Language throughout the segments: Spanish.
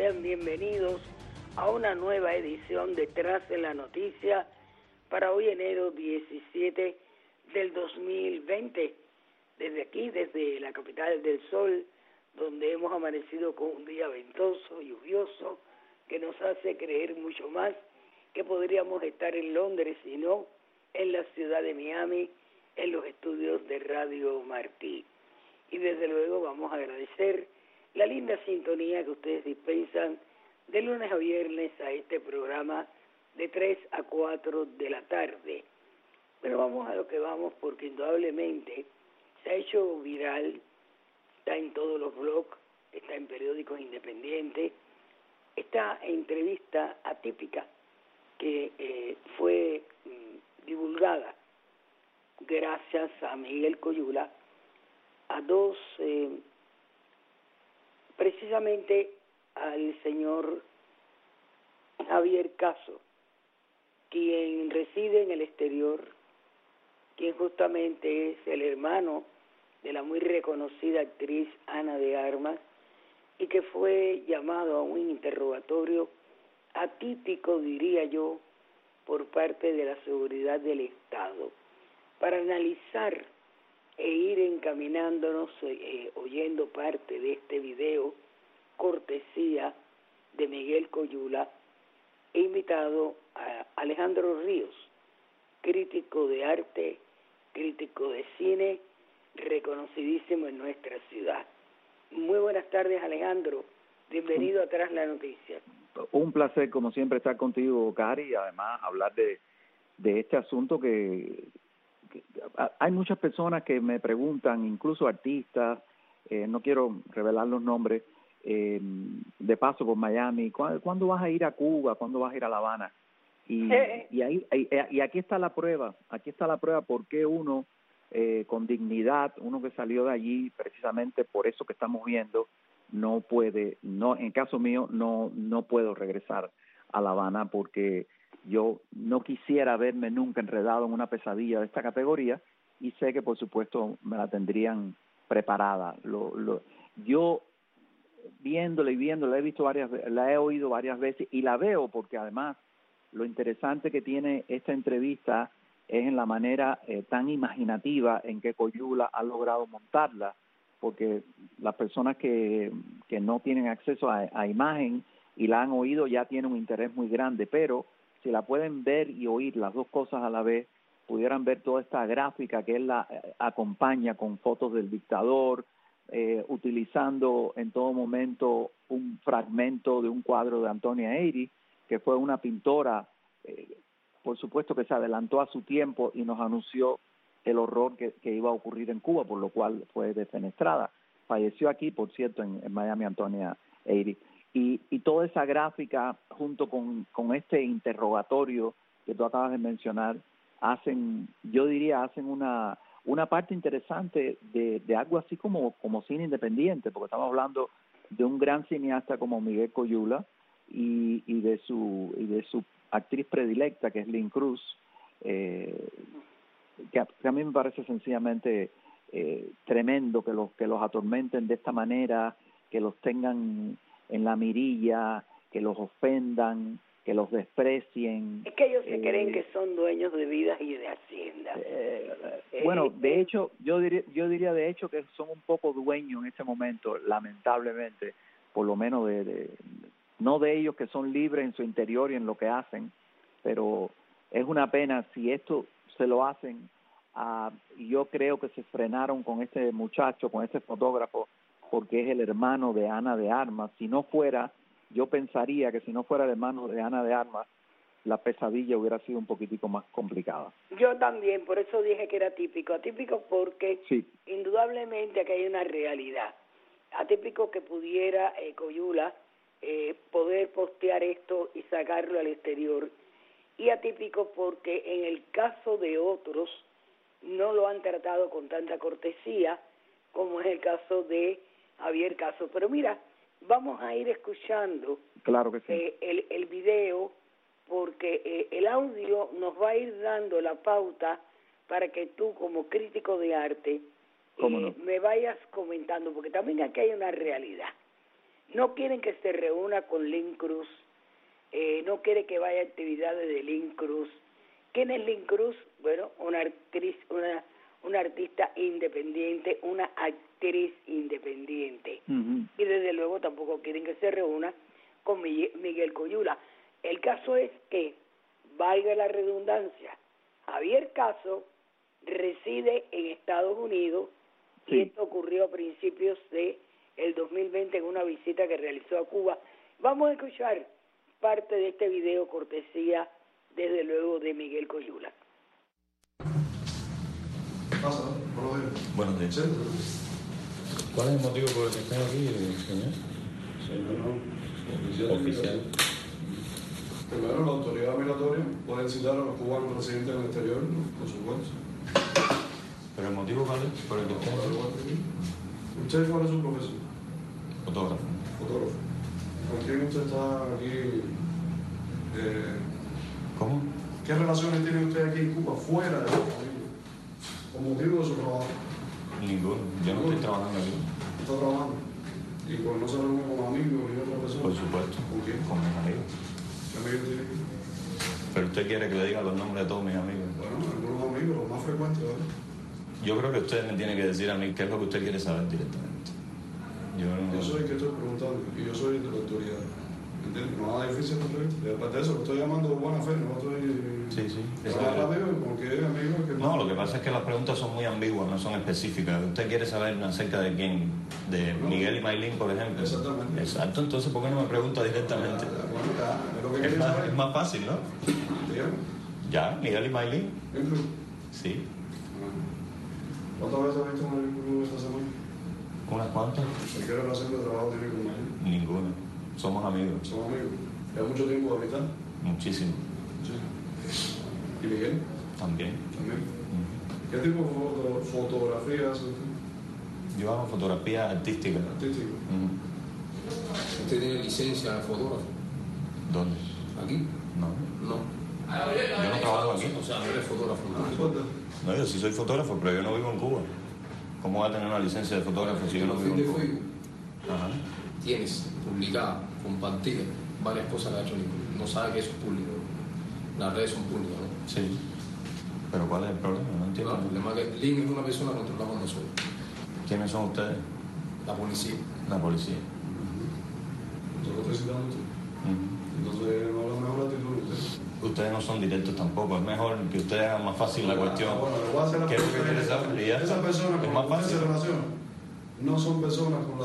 sean bienvenidos a una nueva edición de Tras de la Noticia para hoy enero 17 del 2020. Desde aquí, desde la capital del sol, donde hemos amanecido con un día ventoso, lluvioso, que nos hace creer mucho más que podríamos estar en Londres y no en la ciudad de Miami, en los estudios de Radio Martí. Y desde luego vamos a agradecer la linda sintonía que ustedes dispensan de lunes a viernes a este programa de 3 a 4 de la tarde. Pero vamos a lo que vamos, porque indudablemente se ha hecho viral, está en todos los blogs, está en periódicos independientes, esta entrevista atípica que fue divulgada gracias a Miguel Coyula, a dos, precisamente al señor Javier Caso, quien reside en el exterior, quien justamente es el hermano de la muy reconocida actriz Ana de Armas, y que fue llamado a un interrogatorio atípico, diría yo, por parte de la seguridad del Estado, para analizar e ir encaminándonos, oyendo parte de este video, cortesía de Miguel Coyula, he invitado a Alejandro Ríos, crítico de arte, crítico de cine, reconocidísimo en nuestra ciudad. Muy buenas tardes, Alejandro. Bienvenido a Tras la Noticia. Un placer, como siempre, estar contigo, Cari, y además hablar de este asunto que hay muchas personas que me preguntan, incluso artistas, no quiero revelar los nombres, de paso por Miami, ¿cuándo vas a ir a Cuba? ¿Cuándo vas a ir a La Habana? Y aquí está la prueba, por qué uno, con dignidad, uno que salió de allí precisamente por eso que estamos viendo, no puede, no, en caso mío, no puedo regresar a La Habana, porque yo no quisiera verme nunca enredado en una pesadilla de esta categoría, y sé que por supuesto me la tendrían preparada. Yo viéndola he visto la he oído varias veces, y la veo porque además lo interesante que tiene esta entrevista es en la manera tan imaginativa en que Coyula ha logrado montarla, porque las personas que no tienen acceso a imagen y la han oído ya tienen un interés muy grande, pero si la pueden ver y oír las dos cosas a la vez, pudieran ver toda esta gráfica que él la acompaña con fotos del dictador, utilizando en todo momento un fragmento de un cuadro de Antonia Eyre, que fue una pintora, por supuesto que se adelantó a su tiempo y nos anunció el horror que iba a ocurrir en Cuba, por lo cual fue defenestrada. Falleció aquí, por cierto, en Miami, Antonia Eyre. Y toda esa gráfica, junto con este interrogatorio que tú acabas de mencionar, hacen una parte interesante de algo así como cine independiente, porque estamos hablando de un gran cineasta como Miguel Coyula y de su actriz predilecta, que es Lynn Cruz, que a mí me parece sencillamente tremendo que los atormenten de esta manera, que los tengan en la mirilla, que los ofendan, que los desprecien. Es que ellos se creen que son dueños de vidas y de haciendas. Bueno, de hecho, yo diría de hecho que son un poco dueños en ese momento, lamentablemente, por lo menos no de ellos, que son libres en su interior y en lo que hacen, pero es una pena si esto se lo hacen. Yo creo que se frenaron con este muchacho, con este fotógrafo, porque es el hermano de Ana de Armas. Yo pensaría que si no fuera el hermano de Ana de Armas, la pesadilla hubiera sido un poquitico más complicada. Yo también, por eso dije que era atípico porque sí, indudablemente aquí hay una realidad. Atípico que pudiera Coyula poder postear esto y sacarlo al exterior, y atípico porque en el caso de otros no lo han tratado con tanta cortesía como es el caso de Javier Caso. Pero mira, vamos a ir escuchando claro que sí. El video, porque el audio nos va a ir dando la pauta para que tú, como crítico de arte, ¿Cómo no? me vayas comentando, porque también aquí hay una realidad. No quieren que se reúna con Lynn Cruz, no quiere que vaya a actividades de Lynn Cruz. ¿Quién es Lynn Cruz? Bueno, una actriz, una artista independiente, una actriz independiente. Y desde luego tampoco quieren que se reúna con Miguel Coyula. El caso es que, valga la redundancia, Javier Caso reside en Estados Unidos, y esto ocurrió a principios de el 2020 en una visita que realizó a Cuba. Vamos a escuchar parte de este video cortesía, desde luego, de Miguel Coyula. ¿Qué pasa? Buenos días. ¿Cuál es el motivo por el que están aquí, señor? Señor, Oficial. Primero, la autoridad migratoria puede citar a los cubanos residentes en el exterior, por supuesto. ¿Pero el motivo cuál es por el que están aquí? ¿Usted cuál es su profesión? Fotógrafo. Fotógrafo. ¿Con quién usted está aquí? ¿Cómo? ¿Qué relaciones tiene usted aquí en Cuba, fuera de Cuba, con motivo de su trabajo? Ninguno. Yo no estoy trabajando aquí. ¿Está trabajando? ¿Y pues no se reúne con amigos ni otra persona? Por supuesto. ¿Con quién? Con mis amigos. ¿Qué amigos tiene aquí? Pero usted quiere que le diga los nombres de todos mis amigos. Bueno, algunos amigos, los más frecuentes, ¿verdad? Yo creo que usted me tiene que decir a mí qué es lo que usted quiere saber directamente. Yo soy el que estoy preguntando y yo soy de la autoridad. ¿Entiendes? No nada difícil con esto. Y aparte de eso, lo estoy llamando de buena fe, no estoy... Sí. No, lo que pasa es que las preguntas son muy ambiguas, no son específicas. Usted quiere saber acerca de quién, de Miguel y Maylin, por ejemplo. Exactamente. Exacto, entonces ¿por qué no me pregunta directamente? Es más fácil, ¿no? Dígame. Ya, Miguel y Maylin. ¿En club? Sí. ¿Cuántas veces has visto un club esta semana? ¿Unas cuantas? ¿Qué relación de trabajo tiene con Maylin? Ninguna. Somos amigos. Somos amigos. ¿Lleva mucho tiempo de amistad? Muchísimo. Sí. ¿Y Miguel? También. También. ¿Qué tipo de fotografía hace usted? Yo hago fotografía artística. Artística. ¿Usted tiene licencia de fotógrafo? ¿Dónde? ¿Aquí? No. No. Yo no trabajo aquí. O sea, no eres fotógrafo. No, yo sí soy fotógrafo, pero yo no vivo en Cuba. ¿Cómo va a tener una licencia de fotógrafo si yo no vivo en Cuba? Ajá. Tienes publicada, compartida, varias cosas que ha hecho Lincoln. No sabe que eso es público. Las redes son públicas, ¿no? Sí. Pero ¿cuál es el problema? No entiendo. No, el problema es que Link es una persona controlada por nosotros. ¿Quiénes son ustedes? La policía. La policía. Yo lo estoy citando usted. Entonces, no es la mejor actitud de usted. Ustedes no son directos tampoco. Es mejor que ustedes hagan más fácil la cuestión. Bueno, le voy a hacer la ¿Qué es lo que pregunta. quiere saber? Y ya Esas personas es con más las que fácil. se relacionan no son personas con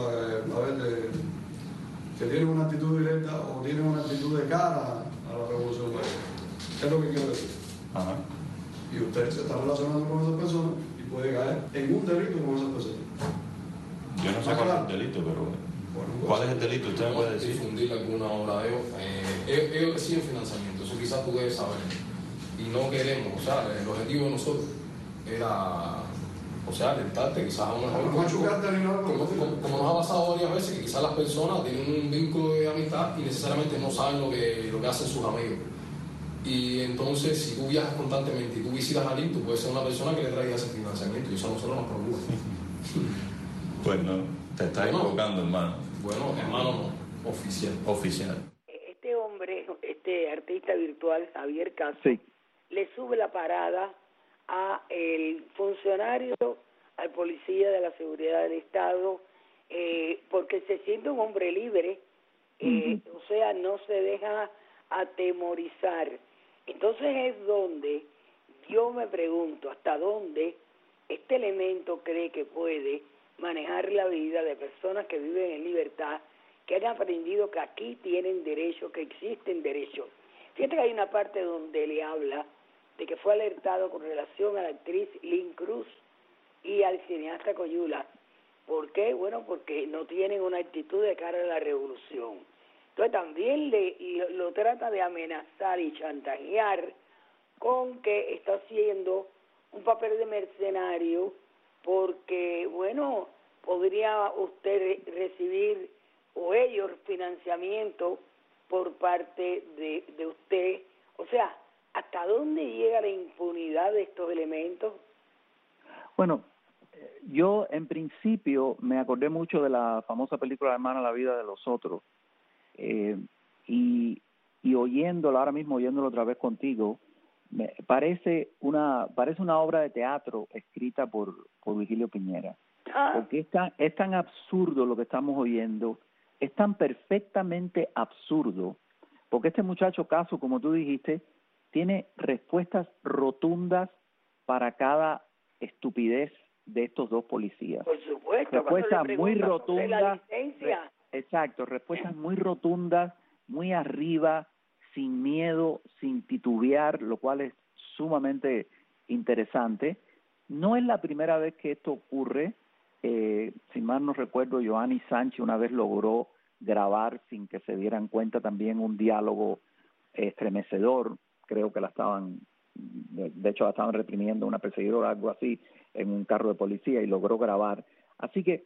que tienen una actitud directa o tienen una actitud de cara a la revolución mayor. ¿Qué es lo que quiero decir? Ajá. Y usted se está relacionando con esas personas y puede caer en un delito con esas personas. Yo no sé cuál es el delito, pero ¿cuál es el delito? ¿Usted me puede decir? Difundir alguna obra de ellos. Ellos reciben financiamiento, eso quizás tú debes saber. Y no queremos, o sea, el objetivo de nosotros era, o sea, alentarte quizás a una No machucarte ni nada. como nos ha pasado varias veces, que quizás las personas tienen un vínculo de amistad y necesariamente no saben lo que hacen sus amigos. Y entonces, si tú viajas constantemente y tú visitas a alguien, tú puedes ser una persona que le traiga ese financiamiento y eso a nosotros nos preocupa. Pues no, te estás equivocando, hermano. Bueno, hermano, no, oficial. Oficial. Este hombre, este artista virtual, Javier Caso, Sí. le sube la parada a el funcionario, al policía de la seguridad del Estado, porque se siente un hombre libre, o sea, no se deja atemorizar. Entonces es donde yo me pregunto hasta dónde este elemento cree que puede manejar la vida de personas que viven en libertad, que han aprendido que aquí tienen derechos, que existen derechos. Fíjate que hay una parte donde le habla de que fue alertado con relación a la actriz Lynn Cruz y al cineasta Coyula. ¿Por qué? Bueno, porque no tienen una actitud de cara a la revolución. Entonces también lo trata de amenazar y chantajear con que está haciendo un papel de mercenario porque, bueno, podría usted recibir o ellos financiamiento por parte de usted. O sea, ¿hasta dónde llega la impunidad de estos elementos? Bueno, Yo, en principio, me acordé mucho de la famosa película Hermana, la vida de los otros. Y oyéndola, ahora mismo oyéndolo otra vez contigo, me parece una obra de teatro escrita por Virgilio Piñera. Porque es tan absurdo lo que estamos oyendo, es tan perfectamente absurdo, porque este muchacho Caso, como tú dijiste, tiene respuestas rotundas para cada estupidez de estos dos policías. Por supuesto, respuestas muy rotundas. Exacto, respuestas muy rotundas, muy arriba, sin miedo, sin titubear, lo cual es sumamente interesante. No es la primera vez que esto ocurre. Si mal no recuerdo, Joanny Sánchez una vez logró grabar sin que se dieran cuenta también un diálogo estremecedor. Creo que de hecho la estaban reprimiendo una perseguidora, algo así, en un carro de policía, y logró grabar. Así que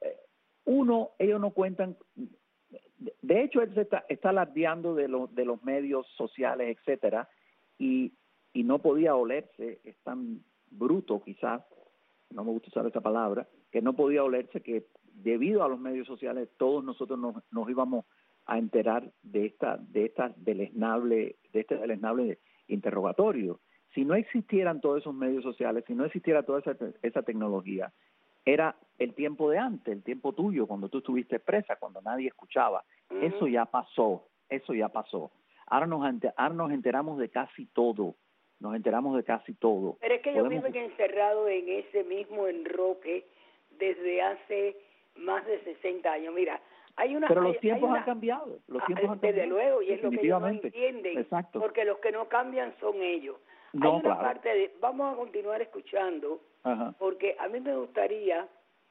ellos no cuentan. De hecho, él está alardeando de los medios sociales, etcétera, y no podía olerse, es tan bruto quizás, no me gusta usar esa palabra, que no podía olerse que debido a los medios sociales todos nosotros nos íbamos a enterar de este deleznable interrogatorio. Si no existieran todos esos medios sociales, si no existiera toda esa tecnología, era el tiempo de antes, el tiempo tuyo, cuando tú estuviste presa, cuando nadie escuchaba. Eso ya pasó. Ahora nos enteramos de casi todo. Pero es que ellos viven encerrados en ese mismo enroque desde hace más de 60 años. Mira, pero los tiempos han cambiado. Desde luego, y es lo que ellos no entienden. Exacto. Porque los que no cambian son ellos. No, hay una parte vamos a continuar escuchando, porque a mí me gustaría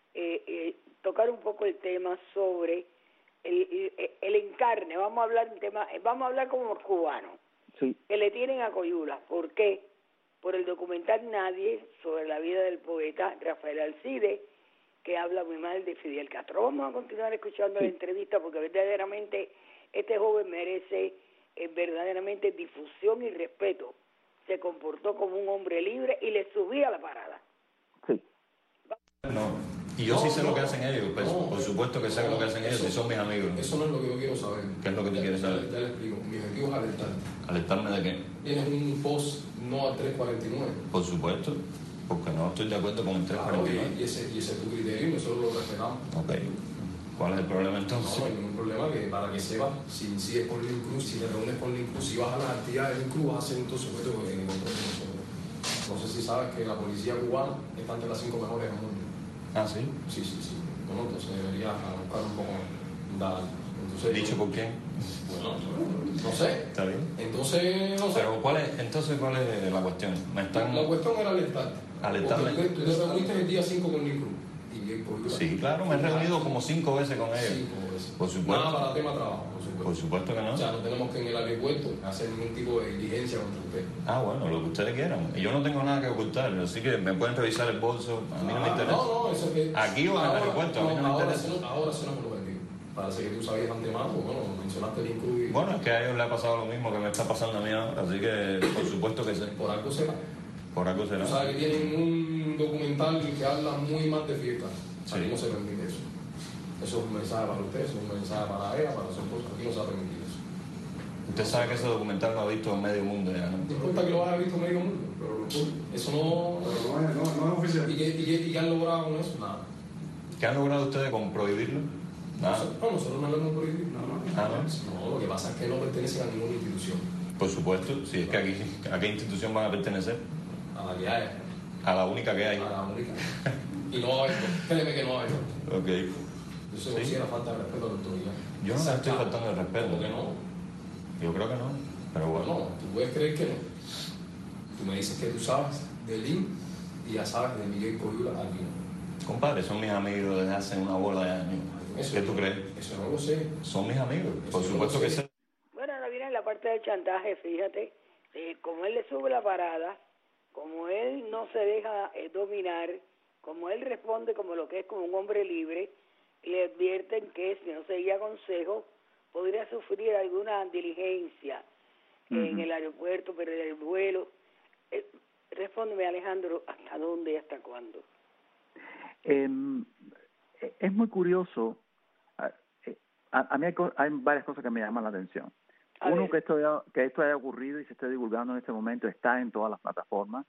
tocar un poco el tema sobre el encarne. Vamos a hablar como cubanos, sí, que le tienen a Coyula. ¿Por qué? Por el documental Nadie, sobre la vida del poeta Rafael Alcide, que habla muy mal de Fidel Castro. Vamos a continuar escuchando la entrevista, porque verdaderamente este joven merece verdaderamente difusión y respeto. Se comportó como un hombre libre y le subía la parada. Sí. No, y yo sí sé lo que hacen ellos, pues, por supuesto que sé lo que hacen ellos, si son mis amigos. Eso no es lo que yo quiero saber. ¿Qué es lo que tú quieres saber? Ya le explico. Mi objetivo es alertarte. ¿Alertarme de qué? Tienes un post no al 349. Por supuesto, porque no estoy de acuerdo con el 349. Y ese es tu criterio y nosotros lo respetamos. Ok. ¿Cuál es el problema entonces? No hay ningún problema, que para que sepas, si sigues con Link Cruz, si te reúnes con Link Cruz, si vas a las actividades de Link Cruz, vas a ser entonces sujeto en el control de nosotros. No sé si sabes que la policía cubana está entre las 5 mejores del mundo. ¿Ah, sí? Sí. Bueno, entonces deberías buscar un poco más. Entonces, ¿Dicho por quién? Bueno, no sé. ¿Está bien? Entonces, no sé. Pero ¿cuál es la cuestión? La cuestión era alertarte. ¿Alertarme? Porque tú te reuniste el día 5 con Link Cruz. Sí, claro, me he reunido como 5 veces con ellos. 5 veces. Por supuesto. Nada para tema trabajo, por supuesto que no. O sea, no tenemos que en el aeropuerto hacer ningún tipo de diligencia contra usted. Bueno, lo que ustedes quieran. Yo no tengo nada que ocultar, así que me pueden revisar el bolso. A mí no me interesa. No, eso es. Aquí o en el aeropuerto, a mí no me interesa. Ahora sí no me lo vendí. Parece que tú sabías antemano, bueno, mencionaste el incluido. Bueno, es que a ellos les ha pasado lo mismo que me está pasando a mí ahora, así que por supuesto que sé. Por algo será. Por algo será. Tú sabes que tienen un documental que habla muy mal de fiesta. Sí. Aquí no se permite eso. Eso es un mensaje para usted, eso es un mensaje para ella, para su esposa. Aquí no se va a permitir eso. Usted sabe que ese documental lo ha visto en medio mundo ya, ¿no? No importa que lo haya visto en medio mundo, pero eso no es oficial. ¿Y qué han logrado con eso? Nada. ¿Qué han logrado ustedes con prohibirlo? Nada. Nosotros no lo hemos prohibido. No, lo que pasa es que no pertenecen a ninguna institución. Por supuesto, si es que aquí, ¿a qué institución van a pertenecer? A la que hay. A la única que hay. A la única. Y no va a haber, créeme que no va a haber. Ok. Eso no considera falta de respeto a la autoridad. Yo no le estoy faltando el respeto. ¿Por qué no? Yo creo que no, pero bueno. No, tú puedes creer que no. Tú me dices que tú sabes de Lin y ya sabes de Miguel Coyula aquí. Compadre, son mis amigos desde hace una bola de años. ¿Qué tú crees? Eso no lo sé. Son mis amigos, por supuesto que sí. Bueno, ahora viene la parte del chantaje, fíjate. Como él le sube la parada, como él no se deja dominar, como él responde como lo que es como un hombre libre, le advierten que si no seguía consejo podría sufrir alguna diligencia en el aeropuerto, perder el vuelo. Respóndeme, Alejandro, ¿hasta dónde y hasta cuándo? Es muy curioso. A mí hay varias cosas que me llaman la atención. Uno, que esto haya ocurrido y se esté divulgando en este momento, está en todas las plataformas.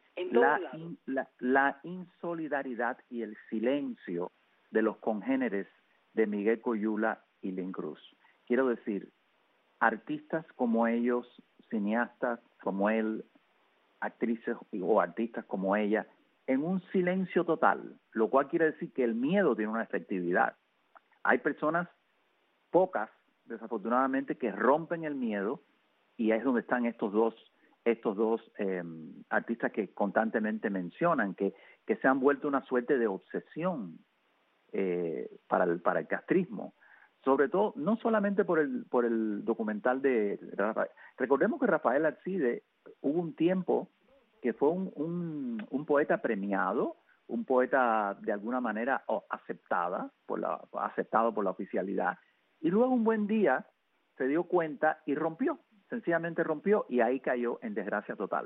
La insolidaridad y el silencio de los congéneres de Miguel Coyula y Lynn Cruz. Quiero decir, artistas como ellos, cineastas como él, actrices o artistas como ella, en un silencio total, lo cual quiere decir que el miedo tiene una efectividad. Hay personas, pocas, desafortunadamente, que rompen el miedo, y es donde están estos dos artistas que constantemente mencionan, que se han vuelto una suerte de obsesión para el castrismo. Sobre todo, no solamente por el documental de Rafael. Recordemos que Rafael Alcide hubo un tiempo que fue un poeta premiado, un poeta de alguna manera aceptado por la oficialidad, y luego un buen día se dio cuenta y sencillamente rompió, y ahí cayó en desgracia total.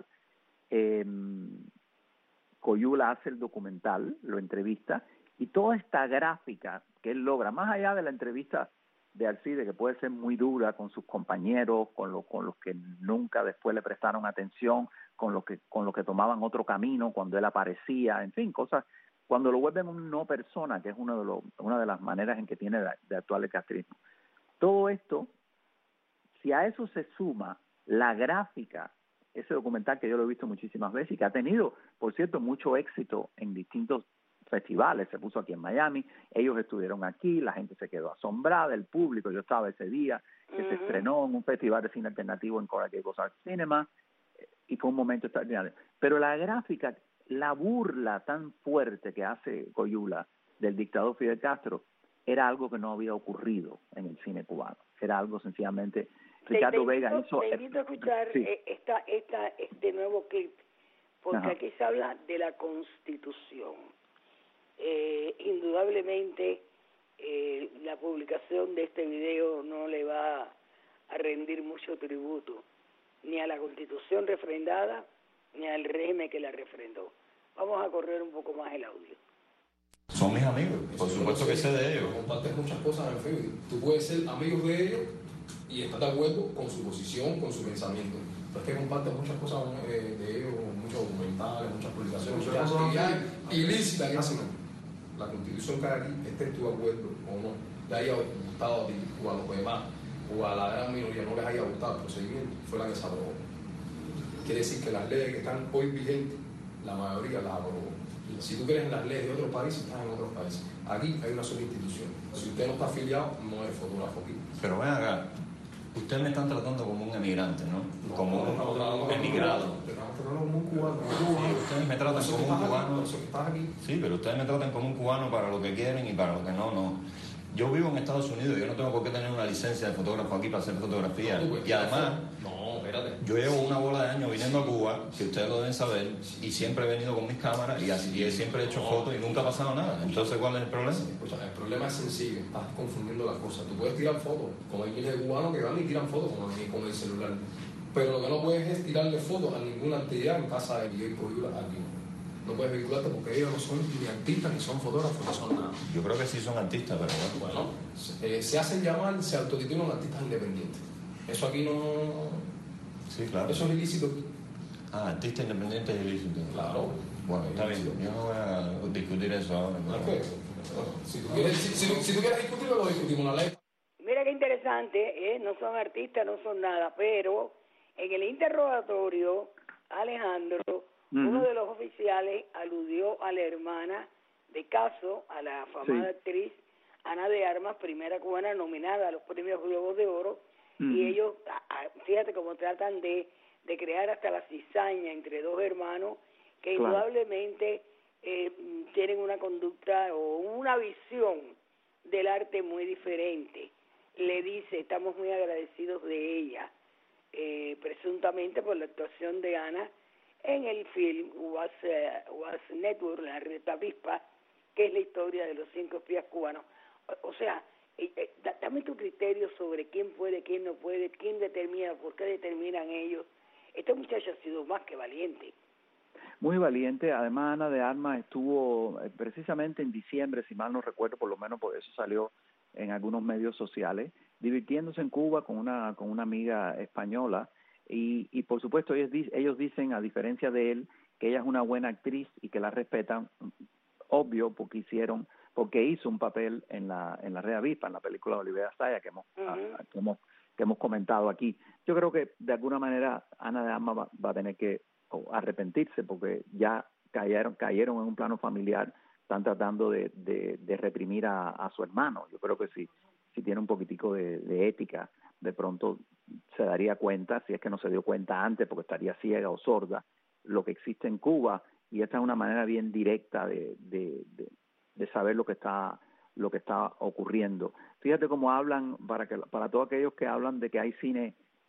Coyula hace el documental, lo entrevista, y toda esta gráfica que él logra, más allá de la entrevista de Alcide, que puede ser muy dura con sus compañeros, con los que nunca después le prestaron atención, con los que tomaban otro camino cuando él aparecía, en fin, cosas, cuando lo vuelven una no persona, que es una de las maneras en que tiene de actuar el castrismo. Todo esto, si a eso se suma la gráfica, ese documental que yo lo he visto muchísimas veces y que ha tenido, por cierto, mucho éxito en distintos festivales, se puso aquí en Miami, ellos estuvieron aquí, la gente se quedó asombrada, el público, yo estaba ese día, que se estrenó en un festival de cine alternativo en Coral Gables Art Cinema, y fue un momento extraordinario. Pero la gráfica, la burla tan fuerte que hace Coyula del dictador Fidel Castro, era algo que no había ocurrido en el cine cubano, era algo sencillamente... Ricardo Vega hizo... Te invito a escuchar este nuevo clip, porque aquí se habla de la Constitución. Indudablemente la publicación de este video no le va a rendir mucho tributo ni a la Constitución refrendada ni al régimen que la refrendó. Vamos a correr un poco más el audio. Son mis amigos, por supuesto que sé de ellos. Compartes muchas cosas en Facebook. Tú puedes ser amigo de ellos y estar de acuerdo con su posición, con su pensamiento. Pero es que compartes muchas cosas de ellos, muchos documentales, muchas publicaciones, muchas actividades ilícitas que hacen. La Constitución que hay aquí, estés tú de acuerdo o no, le haya gustado a ti o a los demás o a la gran minoría no les haya gustado el procedimiento, fue la que se aprobó. Quiere decir que las leyes que están hoy vigentes, la mayoría las aprobó. Si tú crees en las leyes de otros países, estás en otros países. Aquí hay una sola institución. Si usted no está afiliado, no es fotógrafo aquí. Pero ven acá, ustedes me están tratando como un emigrante, ¿no? Como un emigrado. Como un cubano. Sí, ustedes me tratan como un cubano. Sí, pero ustedes me tratan como un cubano para lo que quieren y para lo que no. Yo vivo en Estados Unidos, yo no tengo por qué tener una licencia de fotógrafo aquí para hacer fotografía. Y además, yo llevo una bola de años viniendo a Cuba, que ustedes lo deben saber, y siempre he venido con mis cámaras y siempre he hecho fotos y nunca ha pasado nada. Entonces, ¿cuál es el problema? Escucha, el problema es sencillo, estás confundiendo las cosas. Tú puedes tirar fotos, como hay miles de cubanos que van y tiran fotos con el celular. Pero lo que no puedes es tirarle fotos a ninguna actividad en casa de Miguel Coyula aquí. No puedes vincularte porque ellos no son ni artistas, ni son fotógrafos, ni son nada. Yo creo que sí son artistas, pero bueno. Se hacen llamar, se autotitulan artistas independientes. Eso aquí no... Sí, claro. Eso es ilícito. Artista independiente es ilícito. Claro. Bueno, está bien. Yo no voy a discutir eso ahora. Si tú quieres discutirlo, lo discutimos la ley. Mira qué interesante, no son artistas, no son nada, pero en el interrogatorio, Alejandro, uno de los oficiales aludió a la hermana de Caso, a la afamada actriz Ana de Armas, primera cubana nominada a los premios Globos de Oro, y ellos, fíjate cómo tratan de crear hasta la cizaña entre dos hermanos que indudablemente tienen una conducta o una visión del arte muy diferente. Le dice, estamos muy agradecidos de ella, presuntamente por la actuación de Ana en el film Was Network, la red avispa, que es la historia de los 5 espías cubanos. O sea, dame tu criterio sobre quién puede, quién no puede, quién determina, por qué determinan ellos. Este muchacho ha sido más que valiente. Muy valiente. Además, Ana de Armas estuvo precisamente en diciembre, si mal no recuerdo, por lo menos por eso salió en algunos medios sociales, divirtiéndose en Cuba con una amiga española y por supuesto ellos dicen, a diferencia de él, que ella es una buena actriz y que la respetan, obvio, porque hizo un papel en la Red Avispa, en la película de Olivera Saya que hemos comentado aquí. Yo creo que de alguna manera Ana de Armas va a tener que arrepentirse porque ya cayeron en un plano familiar, están tratando de reprimir a su hermano. Yo creo que si tiene un poquitico de ética, de pronto se daría cuenta, si es que no se dio cuenta antes porque estaría ciega o sorda, lo que existe en Cuba, y esta es una manera bien directa de saber lo que está ocurriendo. Fíjate cómo hablan, para todos aquellos que hablan de que hay cine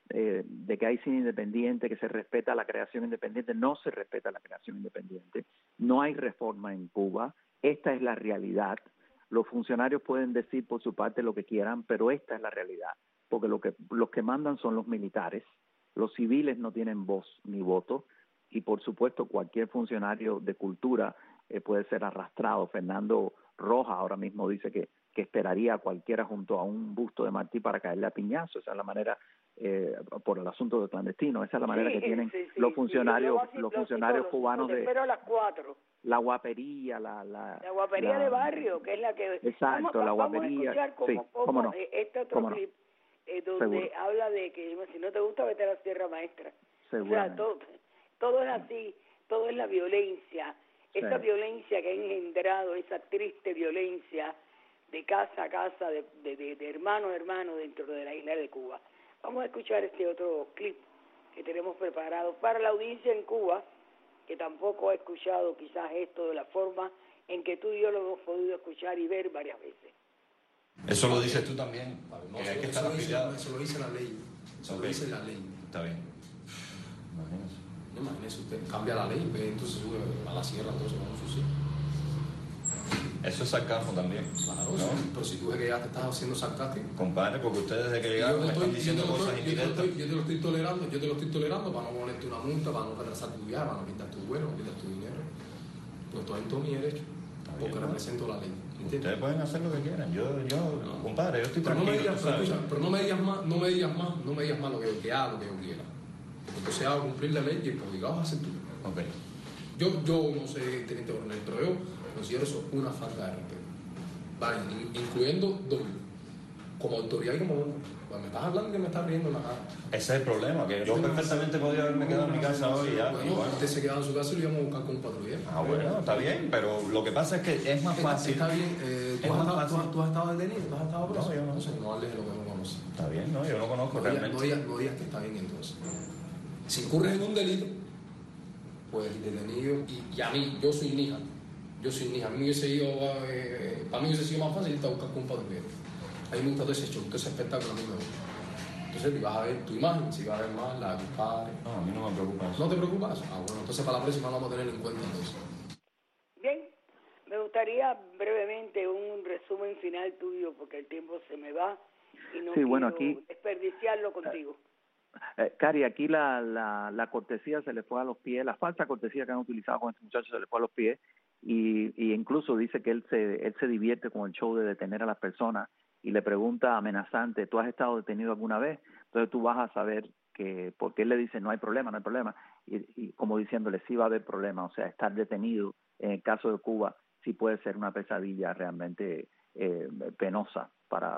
independiente, que se respeta la creación independiente. No se respeta la creación independiente, no hay reforma en Cuba, esta es la realidad. Los funcionarios pueden decir por su parte lo que quieran, pero esta es la realidad, porque los que mandan son los militares, los civiles no tienen voz ni voto, y por supuesto cualquier funcionario de cultura puede ser arrastrado. Fernando Rojas ahora mismo dice que esperaría a cualquiera junto a un busto de Martí para caerle a piñazo. Esa es la manera, por el asunto de clandestino, esa es la manera que tienen los funcionarios cubanos de las 4. La guapería, la guapería de barrio, que es la que... Exacto, la guapería. Vamos a escuchar cómo no. Este otro clip donde Seguro. habla de que si no te gusta, vete a la Sierra Maestra. O sea, todo es así, todo es la violencia, esa violencia que ha engendrado, esa triste violencia de casa a casa, de hermano a hermano dentro de la isla de Cuba. Vamos a escuchar este otro clip que tenemos preparado para la audiencia en Cuba, que tampoco ha escuchado quizás esto de la forma en que tú y yo lo hemos podido escuchar y ver varias veces. Eso lo dices tú también, no, que hay que estar afiliado. Eso lo dice la ley. Eso lo dice la ley. Está bien. Imagínese usted, cambia la ley, ve, entonces sube a la sierra, entonces con un fusil. Eso es sarcasmo también. Claro, ¿no? Sí, pero si tú ves que ya te estás haciendo sarcástico. Compadre, porque ustedes desde que llegaron me están diciendo cosas indirectas. Yo te lo estoy tolerando para no ponerte una multa, para no retrasar tu viaje, para no quitar tu vuelo, no quitar tu dinero. Pues todo en todo mi derecho, porque represento la ley. ¿Entiendes? Ustedes pueden hacer lo que quieran. Yo compadre, yo estoy tranquilo. Pero no me digas más lo que yo quiera. Entonces hago cumplir la ley y el obligado a hacer tú. Okay. Yo no sé, teniente coronel, pero yo considero eso una falta de respeto. Vale, incluyendo doble. Como autoridad y como hombre. Pues me estás hablando que me estás riendo en la cara. Ese es el problema, que yo perfectamente podría haberme quedado en mi casa hoy y ya. Bueno, usted se quedaba en su casa y lo íbamos a buscar con un patrullero. Bueno, está bien, pero lo que pasa es que es más fácil. Está bien, tú has estado detenido, tú has estado preso. No, yo no. Entonces no hables de lo que no conoces. Está bien, no, yo no conozco realmente. No digas que está bien entonces. Si incurres en un delito, pues detenido, y a mí, yo soy hija. A mí hubiese ido, para mí hubiese sido más fácil irte a buscar con un patrullero. A mí me gusta todo ese show, todo ese espectáculo, a mí me gusta. Entonces si vas a ver tu imagen, si vas a ver más la de tus padres. No, a mí no me preocupa eso. ¿No te preocupas? Ah, bueno, entonces para la próxima lo vamos a tener en cuenta entonces. Bien, me gustaría brevemente un resumen final tuyo, porque el tiempo se me va y no quiero aquí, desperdiciarlo contigo. Cari, aquí la cortesía se le fue a los pies, la falsa cortesía que han utilizado con este muchacho se le fue a los pies, y incluso dice que él se divierte con el show de detener a las personas y le pregunta amenazante, ¿tú has estado detenido alguna vez? Entonces tú vas a saber que, porque él le dice no hay problema, y como diciéndole sí va a haber problema, o sea, estar detenido en el caso de Cuba sí puede ser una pesadilla realmente penosa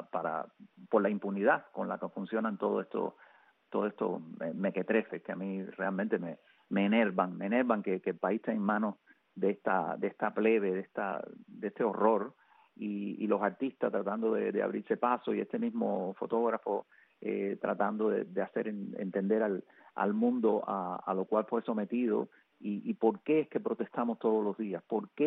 por la impunidad con la que funcionan todo esto mequetrefes que a mí realmente me enervan que el país esté en manos de esta plebe, de este horror, y los artistas tratando de abrirse paso, y este mismo fotógrafo tratando de hacer entender al mundo a lo cual fue sometido, y por qué es que protestamos todos los días,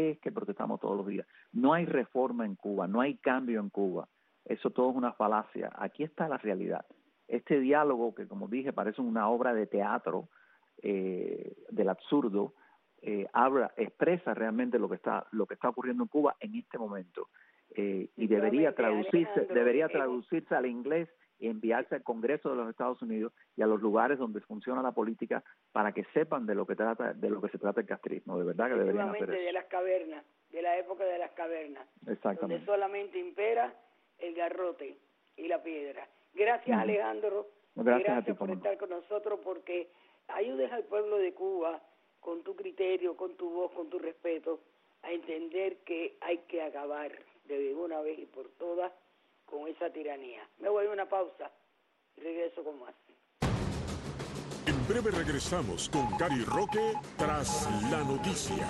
No hay reforma en Cuba, no hay cambio en Cuba, eso todo es una falacia. Aquí está la realidad. Este diálogo que, como dije, parece una obra de teatro del absurdo, expresa realmente lo que está ocurriendo en Cuba en este momento, y debería traducirse al inglés y enviarse al Congreso de los Estados Unidos y a los lugares donde funciona la política para que sepan de lo que se trata el castrismo. De verdad que deberían hacer eso. De las cavernas, de la época de las cavernas. Exactamente. Donde solamente impera el garrote y la piedra. Gracias, Alejandro. Gracias por estar con nosotros, porque ayudes al pueblo de Cuba con tu criterio, con tu voz, con tu respeto, a entender que hay que acabar de una vez y por todas con esa tiranía. Me voy a una pausa y regreso con más. En breve regresamos con Gary Roque tras la noticia.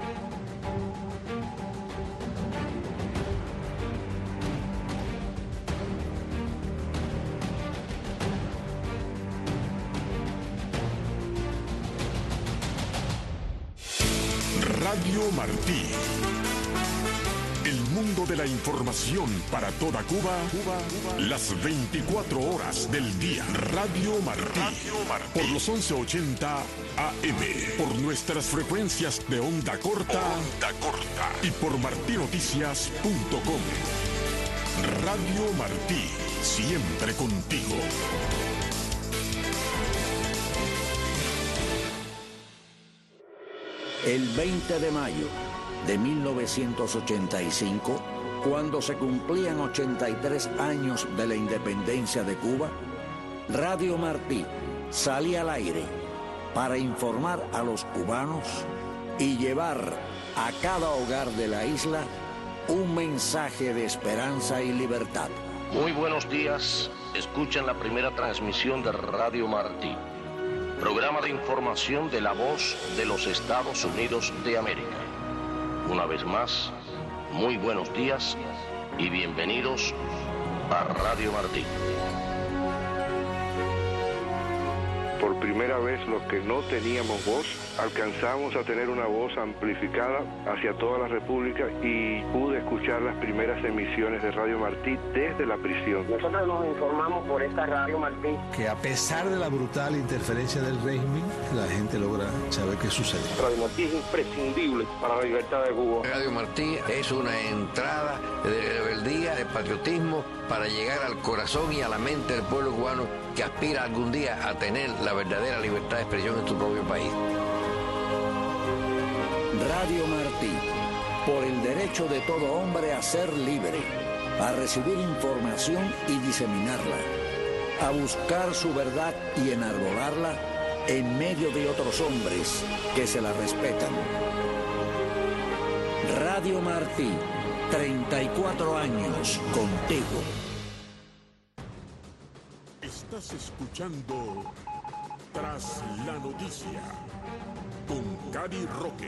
Radio Martí. El mundo de la información para toda Cuba, las 24 horas del día. Radio Martí. Por los 1180 AM. Por nuestras frecuencias de onda corta. Y por martinoticias.com. Radio Martí. Siempre contigo. El 20 de mayo de 1985, cuando se cumplían 83 años de la independencia de Cuba, Radio Martí salía al aire para informar a los cubanos y llevar a cada hogar de la isla un mensaje de esperanza y libertad. Muy buenos días, escuchan la primera transmisión de Radio Martí, programa de información de la voz de los Estados Unidos de América. Una vez más, muy buenos días y bienvenidos a Radio Martí. Por primera vez, los que no teníamos voz, alcanzamos a tener una voz amplificada hacia toda la República y pude escuchar las primeras emisiones de Radio Martí desde la prisión. Nosotros nos informamos por esta Radio Martí. Que a pesar de la brutal interferencia del régimen, la gente logra saber qué sucede. Radio Martí es imprescindible para la libertad de Cuba. Radio Martí es una entrada de rebeldía, de patriotismo, para llegar al corazón y a la mente del pueblo cubano que aspira algún día a tener la verdadera libertad de expresión en su propio país. Radio Martí, por el derecho de todo hombre a ser libre, a recibir información y diseminarla, a buscar su verdad y enarbolarla en medio de otros hombres que se la respetan. Radio Martí, 34 años contigo. Estás escuchando Tras la Noticia con Gary Roque.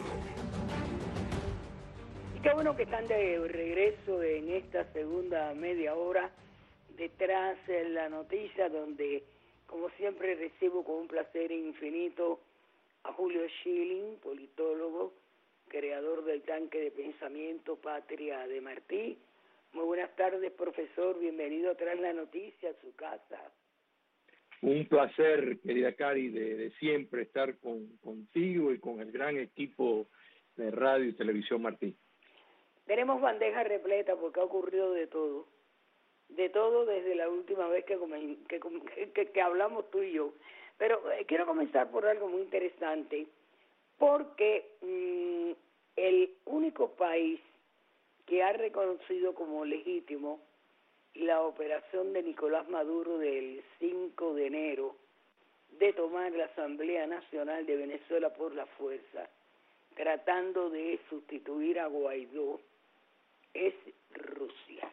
Y qué bueno que están de regreso en esta segunda media hora de Tras la Noticia, donde como siempre recibo con un placer infinito a Julio Schilling, politólogo, creador del tanque de pensamiento Patria de Martí. Muy buenas tardes, profesor, bienvenido a Tras la Noticia, a su casa. Un placer, querida Cari, de siempre estar contigo y con el gran equipo de Radio y Televisión Martí. Tenemos bandeja repleta porque ha ocurrido de todo desde la última vez que hablamos tú y yo. Pero quiero comenzar por algo muy interesante, porque el único país que ha reconocido como legítimo la operación de Nicolás Maduro del 5 de enero de tomar la Asamblea Nacional de Venezuela por la fuerza, tratando de sustituir a Guaidó, es Rusia.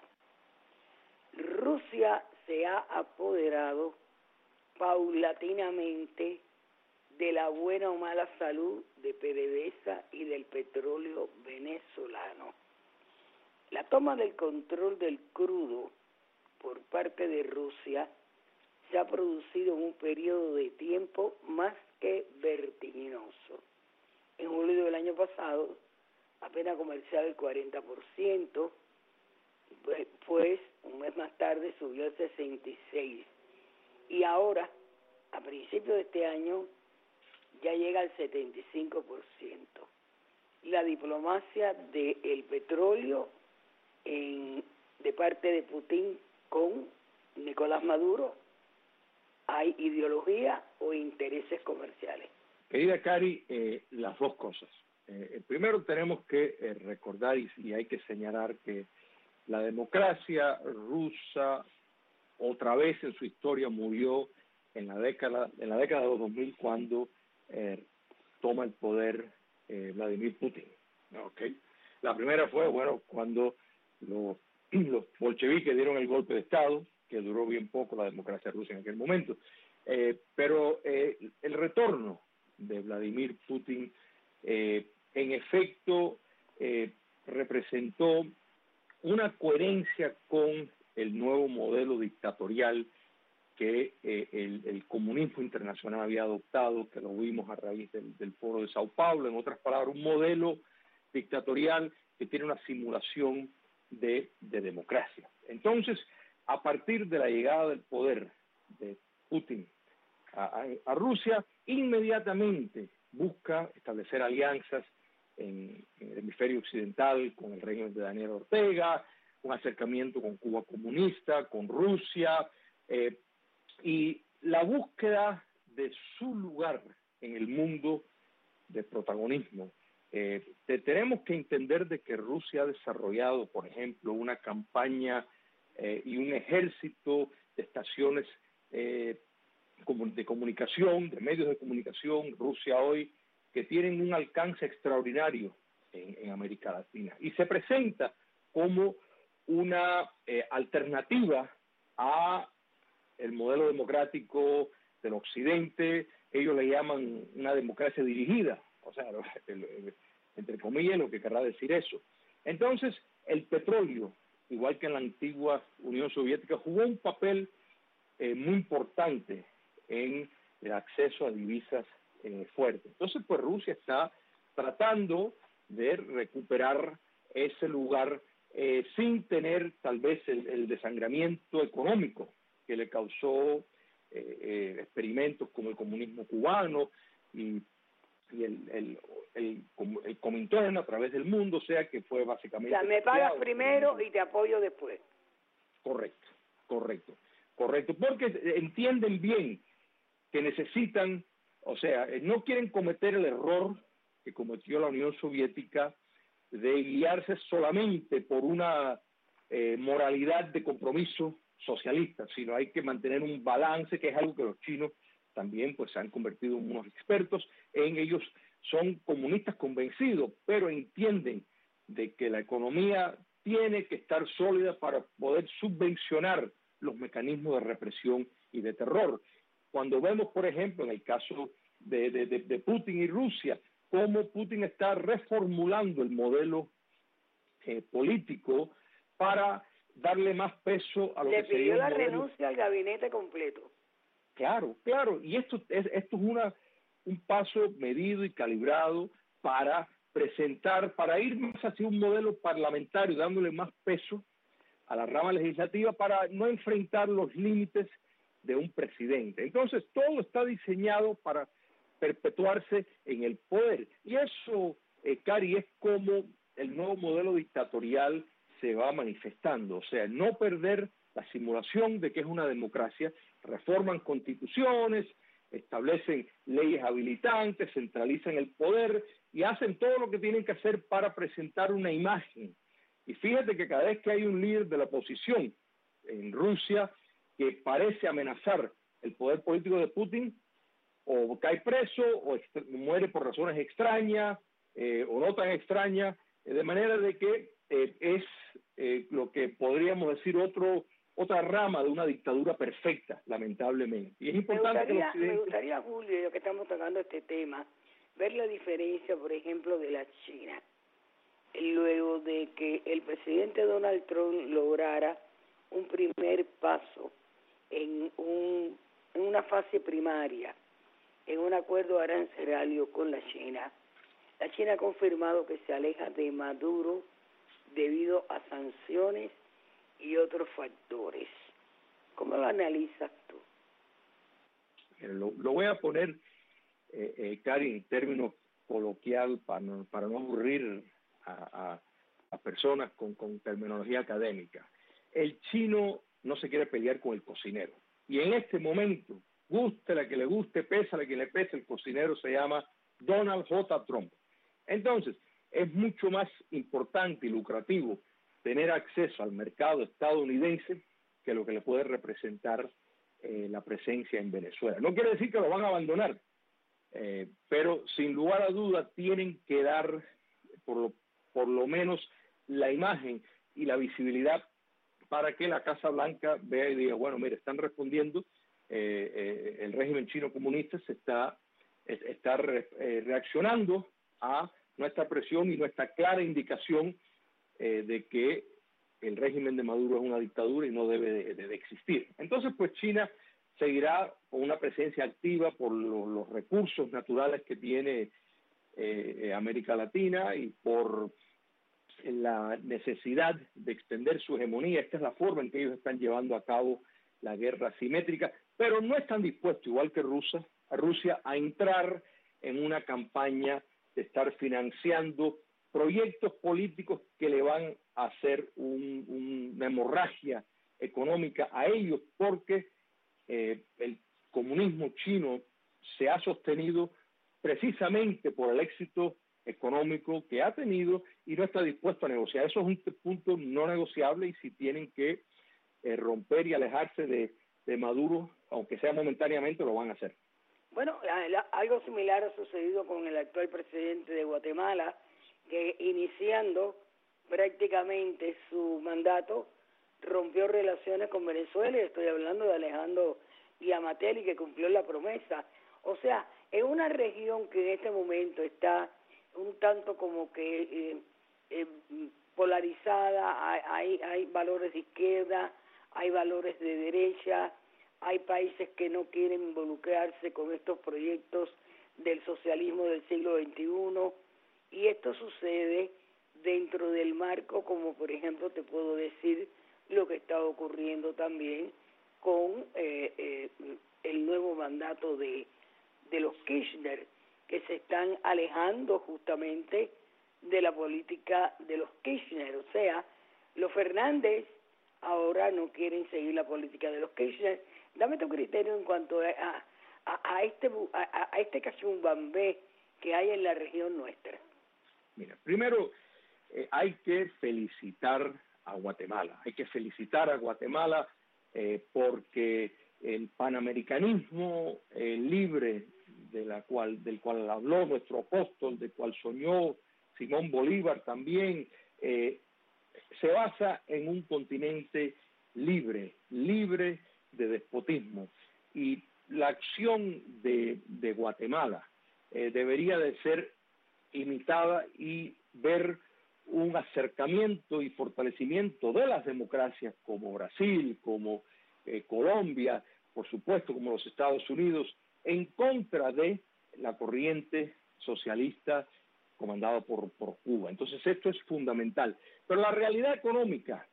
Rusia se ha apoderado paulatinamente de la buena o mala salud de PDVSA y del petróleo venezolano. La toma del control del crudo por parte de Rusia se ha producido en un periodo de tiempo más que vertiginoso. En julio del año pasado, apenas comerciaba el 40%, pues un mes más tarde subió al 66%. Y ahora, a principios de este año, ya llega al 75%. La diplomacia del petróleo de parte de Putin con Nicolás Maduro, ¿hay ideología o intereses comerciales? Querida Cari, las dos cosas. Primero tenemos que recordar y hay que señalar que la democracia rusa otra vez en su historia murió en la década de los 2000 cuando toma el poder Vladimir Putin. ¿Okay? La primera fue, bueno, cuando los bolcheviques dieron el golpe de Estado, que duró bien poco la democracia rusa en aquel momento. Pero el retorno de Vladimir Putin en efecto representó una coherencia con el nuevo modelo dictatorial que el comunismo internacional había adoptado, que lo vimos a raíz del Foro de Sao Paulo. En otras palabras, un modelo dictatorial que tiene una simulación de democracia. Entonces, a partir de la llegada del poder de Putin a Rusia, inmediatamente busca establecer alianzas en el hemisferio occidental con el régimen de Daniel Ortega, un acercamiento con Cuba comunista, con Rusia, y la búsqueda de su lugar en el mundo de protagonismo. Tenemos que entender de que Rusia ha desarrollado, por ejemplo, una campaña y un ejército de estaciones de comunicación, de medios de comunicación, Rusia hoy, que tienen un alcance extraordinario en América Latina. Y se presenta como una alternativa a el modelo democrático del Occidente. Ellos le llaman una democracia dirigida, o sea, entre comillas, lo que querrá decir eso. Entonces, el petróleo, igual que en la antigua Unión Soviética, jugó un papel muy importante en el acceso a divisas fuertes. Entonces, pues Rusia está tratando de recuperar ese lugar sin tener tal vez el desangramiento económico que le causó experimentos como el comunismo cubano y el Comintern a través del mundo, o sea que fue básicamente... O sea, me pagas primero y te apoyo después. Correcto, porque entienden bien que necesitan, o sea, no quieren cometer el error que cometió la Unión Soviética de guiarse solamente por una moralidad de compromiso socialista, sino hay que mantener un balance, que es algo que los chinos también pues se han convertido en unos expertos en. Ellos son comunistas convencidos, pero entienden de que la economía tiene que estar sólida para poder subvencionar los mecanismos de represión y de terror. Cuando vemos, por ejemplo, en el caso de Putin y Rusia, cómo Putin está reformulando el modelo político para darle más peso a lo que sería un modelo. Le pidió la renuncia al gabinete completo. Claro, y esto es un paso medido y calibrado para presentar, para ir más hacia un modelo parlamentario, dándole más peso a la rama legislativa para no enfrentar los límites de un presidente. Entonces, todo está diseñado para perpetuarse en el poder. Y eso, Cari, es como el nuevo modelo dictatorial se va manifestando. O sea, no perder la simulación de que es una democracia, reforman constituciones, establecen leyes habilitantes, centralizan el poder y hacen todo lo que tienen que hacer para presentar una imagen. Y fíjate que cada vez que hay un líder de la oposición en Rusia que parece amenazar el poder político de Putin, o cae preso, o muere por razones extrañas, o no tan extrañas, de manera de que es lo que podríamos decir otra rama de una dictadura perfecta, lamentablemente. Y es importante me gustaría, Julio, ya que estamos tocando este tema, ver la diferencia, por ejemplo, de la China, luego de que el presidente Donald Trump lograra un primer paso en una fase primaria, en un acuerdo arancelario con la China. La China ha confirmado que se aleja de Maduro debido a sanciones y otros factores. ¿Cómo lo analizas tú? Lo voy a poner, Cari, en términos coloquial para no aburrir a personas con terminología académica. El chino no se quiere pelear con el cocinero. Y en este momento, guste la que le guste, pese a la que le pese, el cocinero se llama Donald J. Trump. Entonces, es mucho más importante y lucrativo tener acceso al mercado estadounidense que lo que le puede representar la presencia en Venezuela. No quiere decir que lo van a abandonar, pero sin lugar a duda tienen que dar por lo menos la imagen y la visibilidad para que la Casa Blanca vea y diga, bueno, mire, están respondiendo, el régimen chino comunista está reaccionando a nuestra presión y nuestra clara indicación de que el régimen de Maduro es una dictadura y no debe de existir. Entonces, pues China seguirá con una presencia activa por los recursos naturales que tiene América Latina y por la necesidad de extender su hegemonía. Esta es la forma en que ellos están llevando a cabo la guerra asimétrica, pero no están dispuestos, igual que Rusia, a entrar en una campaña de estar financiando proyectos políticos que le van a hacer una hemorragia económica a ellos, porque el comunismo chino se ha sostenido precisamente por el éxito económico que ha tenido y no está dispuesto a negociar. Eso es un punto no negociable, y si tienen que romper y alejarse de Maduro, aunque sea momentáneamente, lo van a hacer. Bueno, algo similar ha sucedido con el actual presidente de Guatemala, que iniciando prácticamente su mandato rompió relaciones con Venezuela, y estoy hablando de Alejandro Giammattei, que cumplió la promesa. O sea, es una región que en este momento está un tanto como que polarizada, hay valores de izquierda, hay valores de derecha, hay países que no quieren involucrarse con estos proyectos del socialismo del siglo XXI, y esto sucede dentro del marco, como por ejemplo te puedo decir lo que está ocurriendo también con el nuevo mandato de los Kirchner, que se están alejando justamente de la política de los Kirchner. O sea, los Fernández ahora no quieren seguir la política de los Kirchner. Dame tu criterio en cuanto a este cachumbambé que hay en la región nuestra. Mira, primero hay que felicitar a Guatemala. Hay que felicitar a Guatemala porque el panamericanismo libre del cual habló nuestro apóstol, del cual soñó Simón Bolívar también, se basa en un continente libre de despotismo. Y la acción de Guatemala debería de ser imitada y ver un acercamiento y fortalecimiento de las democracias como Brasil, como Colombia, por supuesto como los Estados Unidos, en contra de la corriente socialista comandada por Cuba. Entonces esto es fundamental. Pero la realidad económica,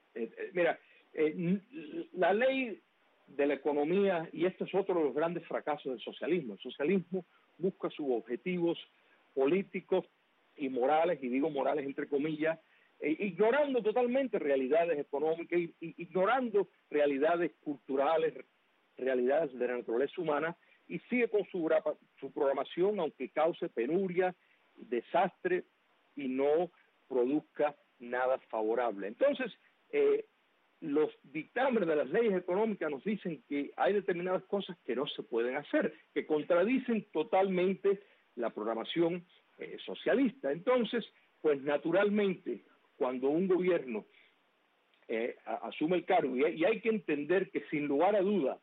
la ley de la economía, y este es otro de los grandes fracasos del socialismo. El socialismo busca sus objetivos políticos y morales, y digo morales entre comillas, ignorando totalmente realidades económicas, ignorando realidades culturales, realidades de la naturaleza humana, y sigue con su programación, aunque cause penuria, desastre y no produzca nada favorable. Entonces, los dictámenes de las leyes económicas nos dicen que hay determinadas cosas que no se pueden hacer, que contradicen totalmente la programación socialista. Entonces, pues naturalmente, cuando un gobierno asume el cargo, y hay que entender que sin lugar a duda,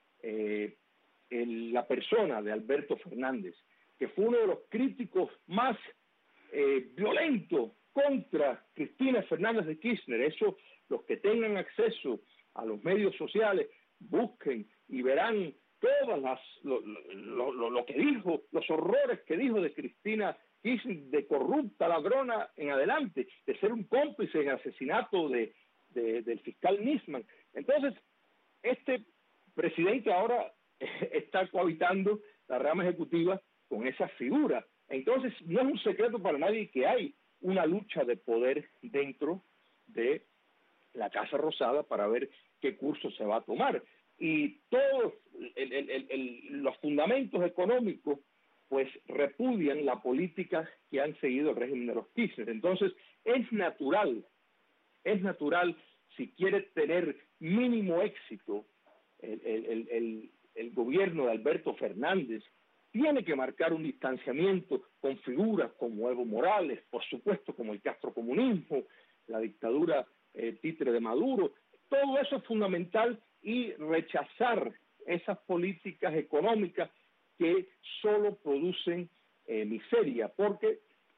la persona de Alberto Fernández, que fue uno de los críticos más violentos contra Cristina Fernández de Kirchner, eso, los que tengan acceso a los medios sociales, busquen y verán todas lo que dijo, los horrores que dijo de Cristina Kirchner, de corrupta, ladrona en adelante, de ser un cómplice en el asesinato del fiscal Nisman. Entonces, este presidente ahora está cohabitando la rama ejecutiva con esa figura. Entonces, no es un secreto para nadie que hay una lucha de poder dentro de la Casa Rosada para ver qué curso se va a tomar. Y todos los fundamentos económicos pues repudian la política que han seguido el régimen de los Kirchner. Entonces es natural si quiere tener mínimo éxito el gobierno de Alberto Fernández, tiene que marcar un distanciamiento con figuras como Evo Morales, por supuesto como el castrocomunismo, la dictadura títere de Maduro. Todo eso es fundamental, y rechazar esas políticas económicas que solo producen miseria, porque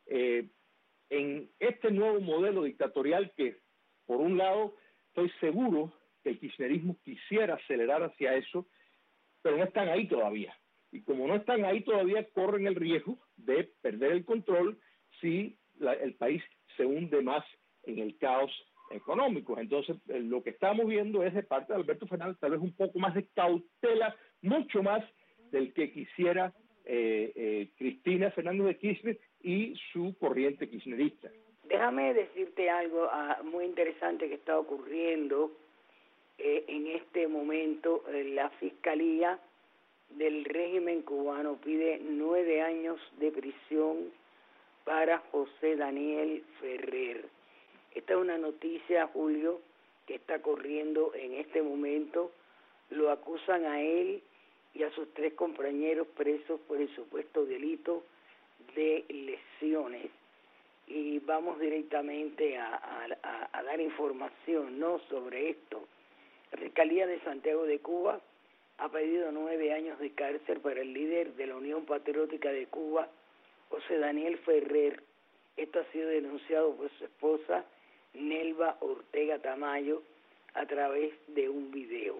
en este nuevo modelo dictatorial que, por un lado, estoy seguro que el kirchnerismo quisiera acelerar hacia eso, pero no están ahí todavía. Y como no están ahí todavía, corren el riesgo de perder el control si el país se hunde más en el caos económico. Entonces, lo que estamos viendo es de parte de Alberto Fernández tal vez un poco más de cautela, mucho más del que quisiera Cristina Fernández de Kirchner y su corriente kirchnerista. Déjame decirte algo muy interesante que está ocurriendo en este momento. La Fiscalía del régimen cubano pide 9 años de prisión para José Daniel Ferrer. Esta es una noticia, Julio, que está corriendo en este momento. Lo acusan a él y a sus 3 compañeros presos por el supuesto delito de lesiones. Y vamos directamente a dar información, ¿no?, sobre esto. La Fiscalía de Santiago de Cuba ha pedido 9 años de cárcel para el líder de la Unión Patriótica de Cuba, José Daniel Ferrer. Esto ha sido denunciado por su esposa, Nelva Ortega Tamayo, a través de un video.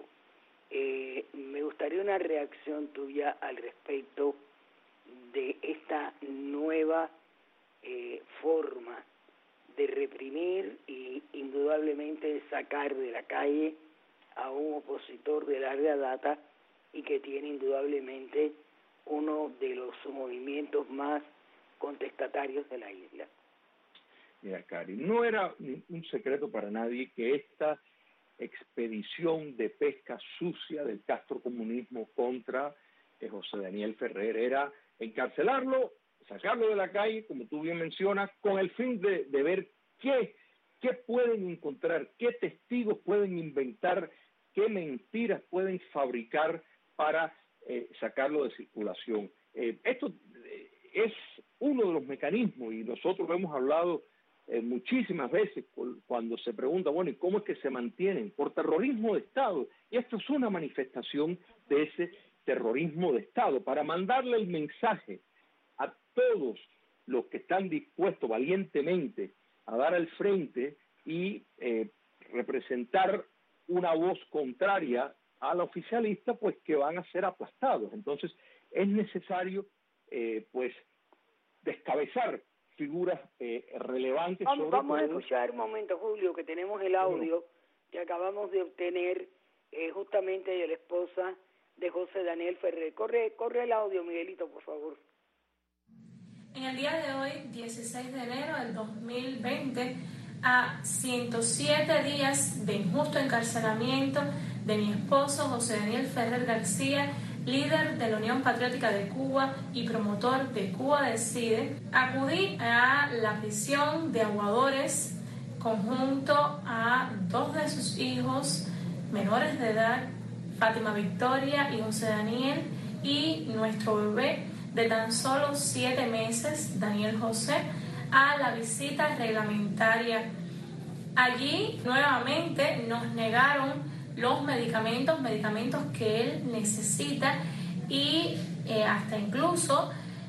Me gustaría una reacción tuya al respecto de esta nueva forma de reprimir y indudablemente de sacar de la calle a un opositor de larga data y que tiene indudablemente uno de los movimientos más contestatarios de la isla. Mira, Cari, no era un secreto para nadie que esta expedición de pesca sucia del castrocomunismo contra José Daniel Ferrer era encarcelarlo, sacarlo de la calle, como tú bien mencionas, con el fin de ver qué pueden encontrar, qué testigos pueden inventar, qué mentiras pueden fabricar para sacarlo de circulación. Esto es uno de los mecanismos, y nosotros lo hemos hablado muchísimas veces cuando se pregunta, bueno, ¿y cómo es que se mantienen? Por terrorismo de Estado. Y esto es una manifestación de ese terrorismo de Estado, para mandarle el mensaje a todos los que están dispuestos valientemente a dar al frente y representar una voz contraria a la oficialista, pues que van a ser aplastados. Entonces es necesario pues descabezar figuras relevantes. Vamos a escuchar un momento, Julio, que tenemos el audio que acabamos de obtener justamente de la esposa de José Daniel Ferrer. Corre el audio, Miguelito, por favor. En el día de hoy, 16 de enero del 2020, a 107 días de injusto encarcelamiento de mi esposo José Daniel Ferrer García, líder de la Unión Patriótica de Cuba y promotor de Cuba Decide, acudí a la prisión de Aguadores conjunto a 2 de sus hijos menores de edad, Fátima Victoria y José Daniel, y nuestro bebé de tan solo 7 meses, Daniel José, a la visita reglamentaria. Allí nuevamente nos negaron los medicamentos que él necesita, y hasta incluso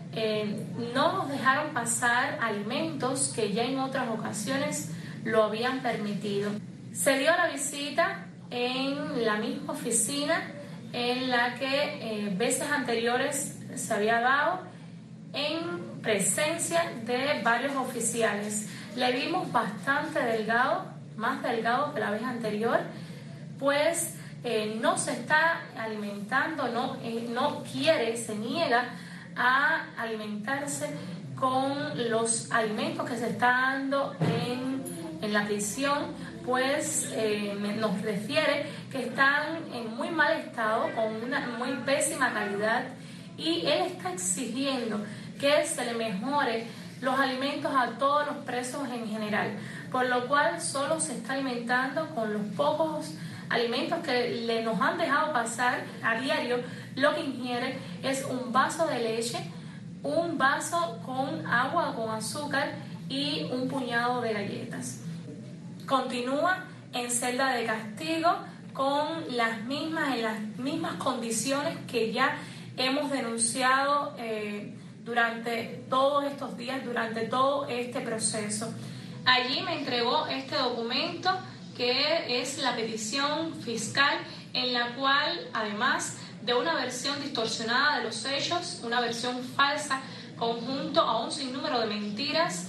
no nos dejaron pasar alimentos que ya en otras ocasiones lo habían permitido. Se dio la visita en la misma oficina en la que veces anteriores se había dado, en presencia de varios oficiales. Le vimos bastante delgado, más delgado que la vez anterior, pues no se está alimentando, no quiere, se niega a alimentarse con los alimentos que se está dando en la prisión, pues nos refiere que están en muy mal estado, con una muy pésima calidad, y él está exigiendo que se le mejore los alimentos a todos los presos en general, por lo cual solo se está alimentando con los pocos alimentos que nos han dejado pasar a diario. Lo que ingiere es un vaso de leche, un vaso con agua con azúcar y un puñado de galletas. Continúa en celda de castigo en las mismas condiciones que ya hemos denunciado durante todos estos días, durante todo este proceso. Allí me entregó este documento que es la petición fiscal, en la cual, además de una versión distorsionada de los hechos, una versión falsa, conjunto a un sinnúmero de mentiras,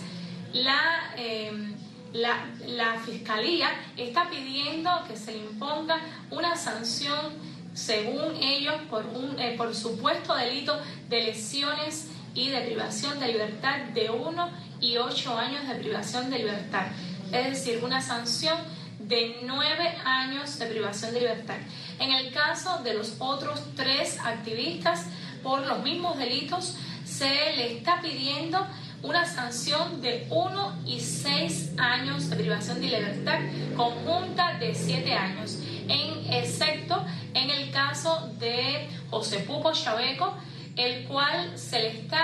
la Fiscalía está pidiendo que se le imponga una sanción, según ellos, por supuesto delito de lesiones y de privación de libertad de 1 y 8 años de privación de libertad. Es decir, una sanción de 9 años de privación de libertad. En el caso de los otros 3 activistas, por los mismos delitos, se le está pidiendo una sanción de 1 y 6 años de privación de libertad conjunta de 7 años, excepto en el caso de José Pupo Chaveco, el cual se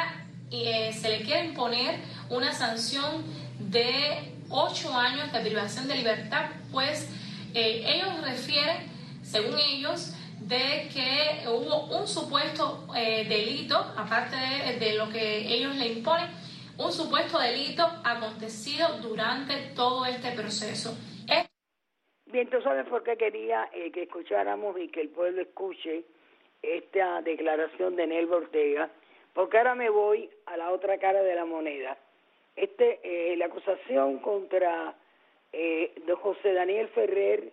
le quiere imponer una sanción de 8 años de privación de libertad, pues ellos refieren, según ellos, de que hubo un supuesto delito, aparte de lo que ellos le imponen, un supuesto delito acontecido durante todo este proceso. Bien, ¿tú sabes por qué quería que escucháramos y que el pueblo escuche esta declaración de Nelva Ortega? Porque ahora me voy a la otra cara de la moneda. La acusación contra de José Daniel Ferrer,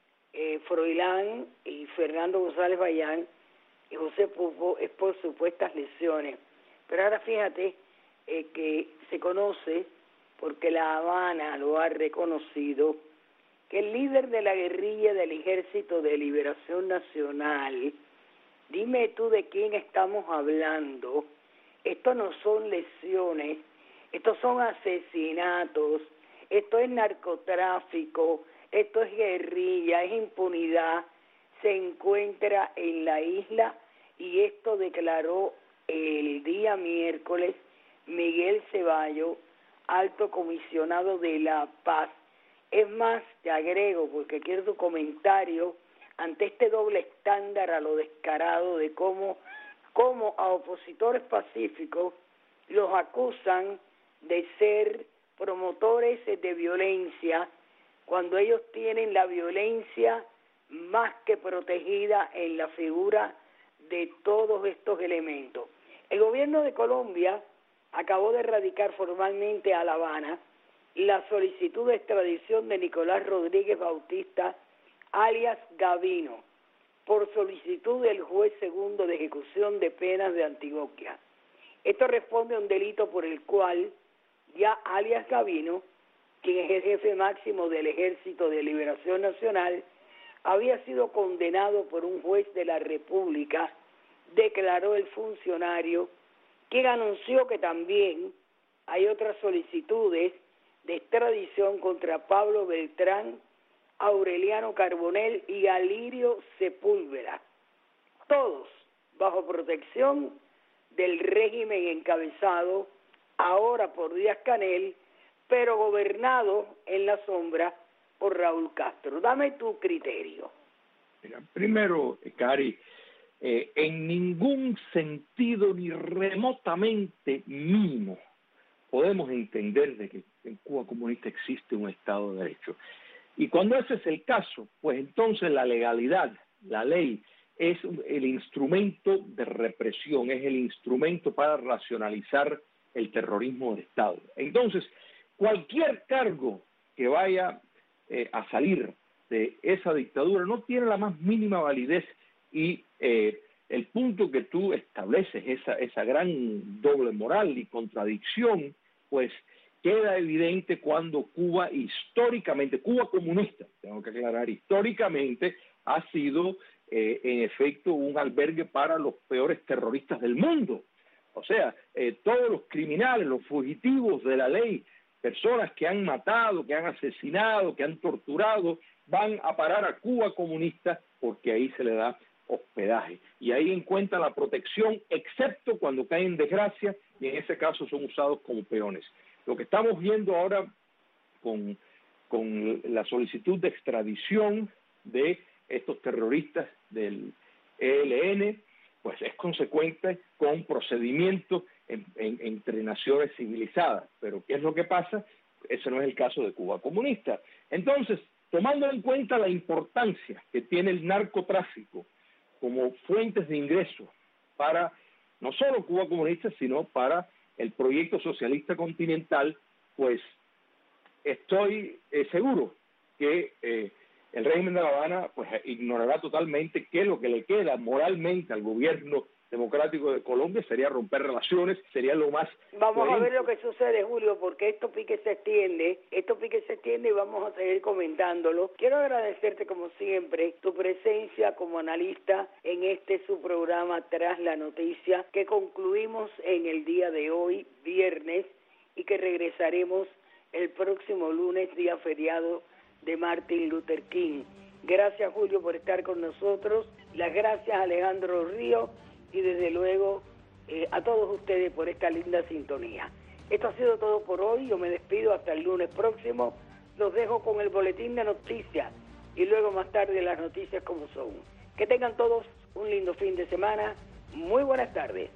Froilán y Fernando González Bayán y José Pupo es por supuestas lesiones. Pero ahora fíjate que se conoce, porque La Habana lo ha reconocido, que el líder de la guerrilla del Ejército de Liberación Nacional, dime tú de quién estamos hablando, esto no son lesiones, estos son asesinatos, esto es narcotráfico, esto es guerrilla, es impunidad, se encuentra en la isla, y esto declaró el día miércoles Miguel Ceballos, alto comisionado de la paz. Es más, te agrego, porque quiero tu comentario ante este doble estándar a lo descarado de cómo a opositores pacíficos los acusan de ser promotores de violencia, cuando ellos tienen la violencia más que protegida en la figura de todos estos elementos. El gobierno de Colombia acabó de radicar formalmente a La Habana la solicitud de extradición de Nicolás Rodríguez Bautista, alias Gavino, por solicitud del juez segundo de ejecución de penas de Antioquia. Esto responde a un delito por el cual ya alias Gavino, quien es el jefe máximo del Ejército de Liberación Nacional, había sido condenado por un juez de la República, declaró el funcionario, quien anunció que también hay otras solicitudes de extradición contra Pablo Beltrán, Aureliano Carbonell y Alirio Sepúlveda, todos bajo protección del régimen encabezado ahora por Díaz-Canel, pero gobernado en la sombra por Raúl Castro. Dame tu criterio. Mira, primero, Cari, en ningún sentido ni remotamente mínimo podemos entender de que en Cuba comunista existe un Estado de Derecho. Y cuando ese es el caso, pues entonces la legalidad, la ley, es el instrumento de represión, es el instrumento para racionalizar el terrorismo de Estado. Entonces, cualquier cargo que vaya a salir de esa dictadura no tiene la más mínima validez, y el punto que tú estableces, esa gran doble moral y contradicción, pues queda evidente cuando Cuba históricamente, Cuba comunista, tengo que aclarar, históricamente ha sido en efecto un albergue para los peores terroristas del mundo. O sea, todos los criminales, los fugitivos de la ley, personas que han matado, que han asesinado, que han torturado, van a parar a Cuba comunista porque ahí se le da hospedaje. Y ahí encuentran la protección, excepto cuando caen en desgracia, y en ese caso son usados como peones. Lo que estamos viendo ahora con la solicitud de extradición de estos terroristas del ELN, pues es consecuente con procedimientos entre naciones civilizadas. Pero ¿qué es lo que pasa? Ese no es el caso de Cuba comunista. Entonces, tomando en cuenta la importancia que tiene el narcotráfico como fuentes de ingresos para no solo Cuba comunista, sino para el proyecto socialista continental, pues estoy seguro que el régimen de La Habana pues ignorará totalmente que lo que le queda moralmente al gobierno democrático de Colombia sería romper relaciones, sería lo más Vamos a ver lo que sucede, Julio, porque esto pique se extiende y vamos a seguir comentándolo. Quiero agradecerte como siempre tu presencia como analista en su programa Tras la Noticia, que concluimos en el día de hoy, viernes, y que regresaremos el próximo lunes, día feriado de Martin Luther King. Gracias, Julio, por estar con nosotros. Las gracias a Alejandro Río y desde luego a todos ustedes por esta linda sintonía. Esto ha sido todo por hoy. Yo me despido hasta el lunes próximo. Los dejo con el boletín de noticias y luego más tarde las noticias como son. Que tengan todos un lindo fin de semana. Muy buenas tardes.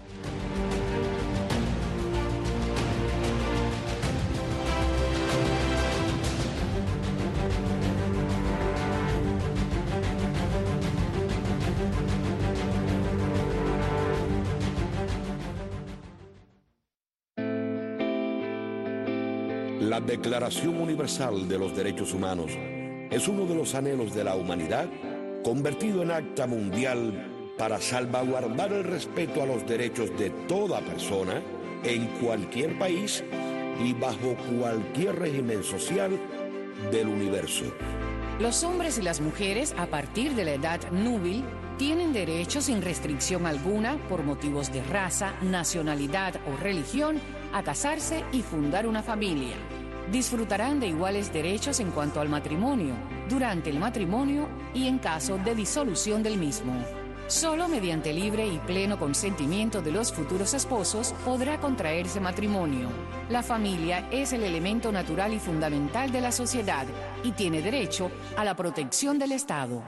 La Declaración Universal de los Derechos Humanos es uno de los anhelos de la humanidad convertido en acta mundial para salvaguardar el respeto a los derechos de toda persona en cualquier país y bajo cualquier régimen social del universo. Los hombres y las mujeres a partir de la edad núbil tienen derecho sin restricción alguna por motivos de raza, nacionalidad o religión a casarse y fundar una familia. Disfrutarán de iguales derechos en cuanto al matrimonio, durante el matrimonio y en caso de disolución del mismo. Solo mediante libre y pleno consentimiento de los futuros esposos podrá contraerse matrimonio. La familia es el elemento natural y fundamental de la sociedad y tiene derecho a la protección del Estado.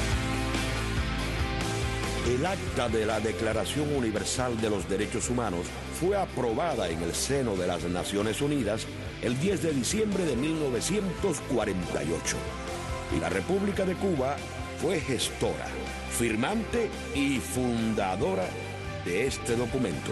El acta de la Declaración Universal de los Derechos Humanos fue aprobada en el seno de las Naciones Unidas el 10 de diciembre de 1948. Y la República de Cuba fue gestora, firmante y fundadora de este documento.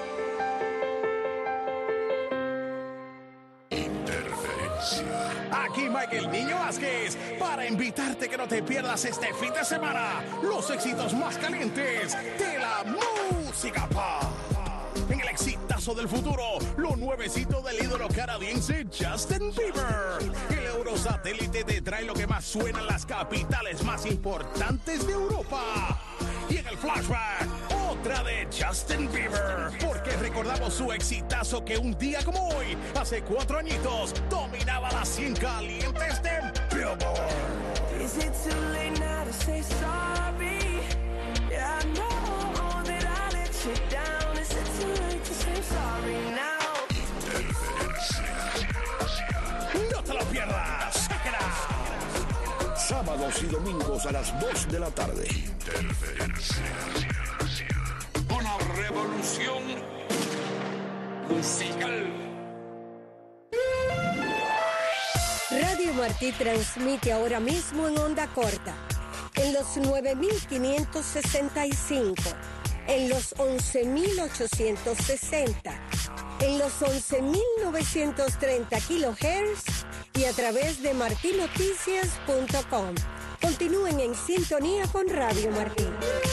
Aquí Michael Niño Vázquez para invitarte que no te pierdas este fin de semana los éxitos más calientes de la música pop. En el exitazo del futuro, lo nuevecito del ídolo canadiense Justin Bieber. El Eurosatélite te trae lo que más suena en las capitales más importantes de Europa. Y en el flashback, otra de Justin Bieber, porque recordamos su exitazo que un día como hoy, hace 4 añitos, dominaba las 100 calientes de Billboard. Is it too late now to say sorry? Yeah, I know that I let you down. Is it too late to say sorry now? No te lo pierdas. Check it out. Sábados y domingos a las 2 de la tarde. Una revolución musical. Radio Martí transmite ahora mismo en onda corta, en los 9.565, en los 11.860, en los 11.930 kHz y a través de martinoticias.com. Continúen en sintonía con Radio Martí.